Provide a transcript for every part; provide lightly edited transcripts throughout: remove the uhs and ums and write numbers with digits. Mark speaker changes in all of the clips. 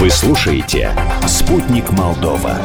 Speaker 1: Вы слушаете «Спутник Молдова».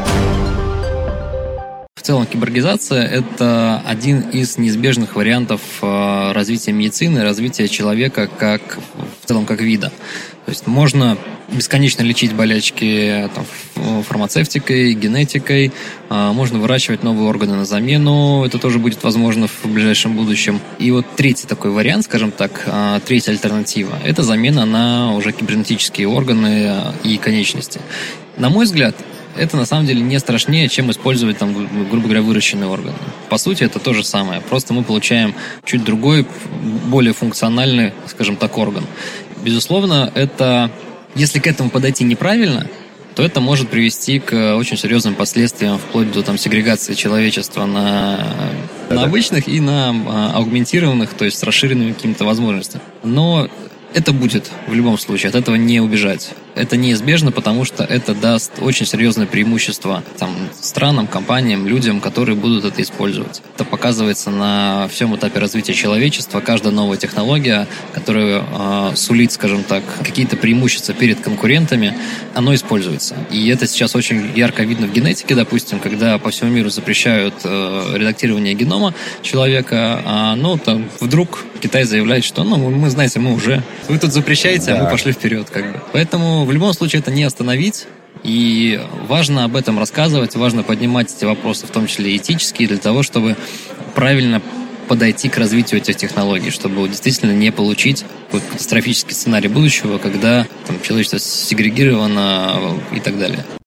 Speaker 2: В целом, киборгизация – это один из неизбежных вариантов развития медицины, развития человека в целом как вида. То есть можно бесконечно лечить болячки фармацевтикой, генетикой, можно выращивать новые органы на замену, это тоже будет возможно в ближайшем будущем. И вот третий такой вариант, скажем так, третья альтернатива – это замена на уже кибернетические органы и конечности. На мой взгляд, это на самом деле не страшнее, чем использовать, грубо говоря, выращенные органы. По сути, это то же самое. Просто мы получаем чуть другой, более функциональный, скажем так, орган. Безусловно, если к этому подойти неправильно, то это может привести к очень серьезным последствиям, вплоть до сегрегации человечества на обычных и на аугментированных, то есть с расширенными какими-то возможностями. Но это будет в любом случае, от этого не убежать. Это неизбежно, потому что это даст очень серьезное преимущество странам, компаниям, людям, которые будут это использовать. Это показывается на всем этапе развития человечества. Каждая новая технология, которая сулит, скажем так, какие-то преимущества перед конкурентами, оно используется. И это сейчас очень ярко видно в генетике, допустим, когда по всему миру запрещают редактирование генома человека, вдруг Китай заявляет, что вы тут запрещаете, а мы пошли вперед. Поэтому в любом случае это не остановить. И важно об этом рассказывать, важно поднимать эти вопросы, в том числе этические, для того, чтобы правильно подойти к развитию этих технологий, чтобы действительно не получить катастрофический сценарий будущего, когда человечество сегрегировано и так далее.